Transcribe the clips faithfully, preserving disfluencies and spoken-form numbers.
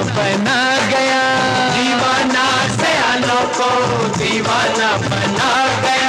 बना गया, दीवाना सयानों को दीवाना बना गया।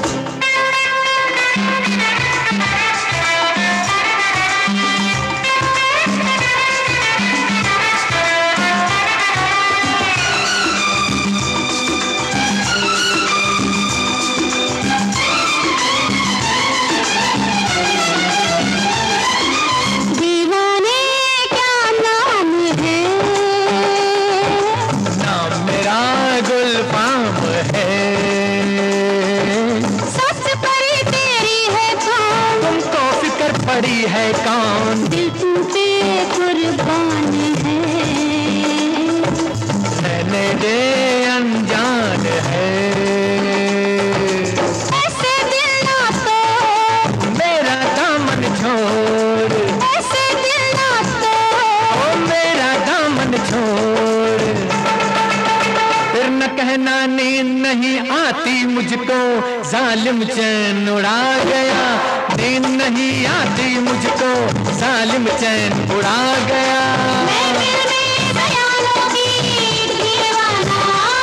पड़ी है कौन दिल तुम पे कुर्बान है, रहने दे अनजान है। ऐसे दिल ना तो मेरा दामन छोड़, ऐसे दिल ना तो ओ मेरा दामन छोड़। फिर न कहना नींद नहीं आती मुझको, जालिम चैन उड़ा गया। नींद नहीं आती मुझको, जालिम चैन उड़ा गया। मैं दिल में ख्यालों की दीवाना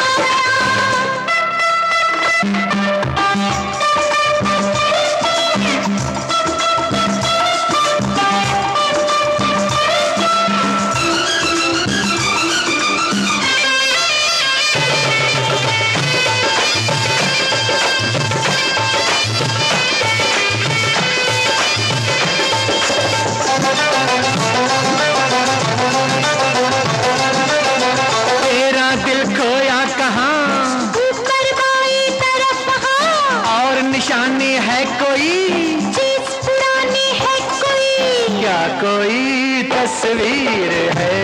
निशानी है कोई, चीज पुरानी है कोई, क्या कोई तस्वीर है,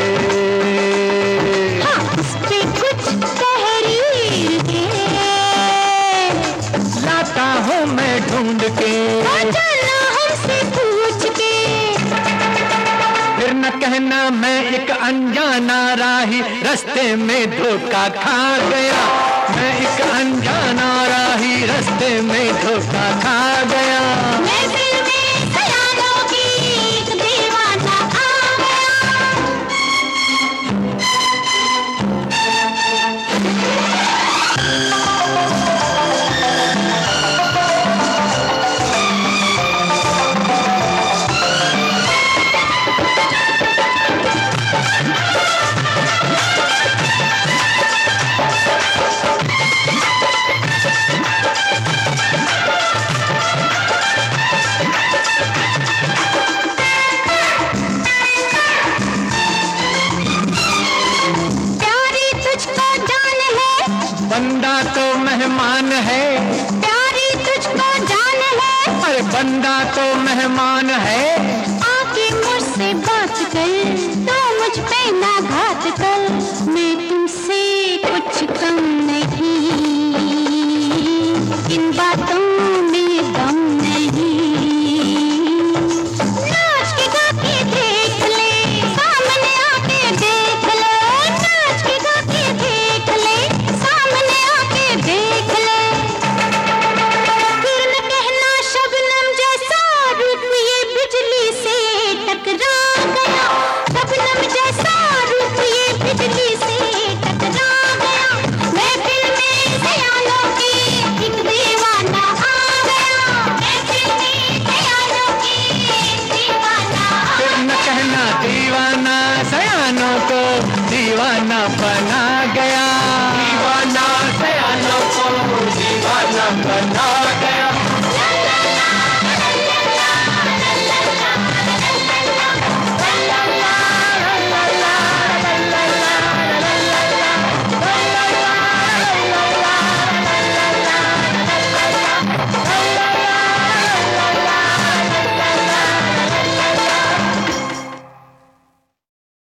हाँ, उस पे कुछ तहरीर है। लाता हूँ मैं ढूंढ के, जाना हमसे पूछ के। फिर न कहना मैं एक अनजाना राही, रास्ते में धोखा खा गया। मैं एक अनजाना राही, रास्ते में धोखा खा गया। मैं दिल में ख्यालों की एक दीवाना आ गया। बंदा तो मेहमान है, प्यारी तुझको जान है। अरे बंदा तो मेहमान है। आके मुझसे बात कर, तो मुझ पे ना घात कर। मैं तुमसे कुछ कम नहीं, इन बातों में दम नहीं। नाच के गा के देख ले, सामने आके देख ले। नाच के गा के देख ले, सामने आके देख ले। फिर न कहना शबनम जैसा रूप ये बिजली से टकरा गया। शबनम जैसा रूप ये बिजली से टकरा गया। मैं दिल में ख्यालों की एक दीवाना आ गया। मैं दिल में ख्यालों की एक दीवाना आ गया। फिर न कहना दीवाना सयानों को दीवाना बना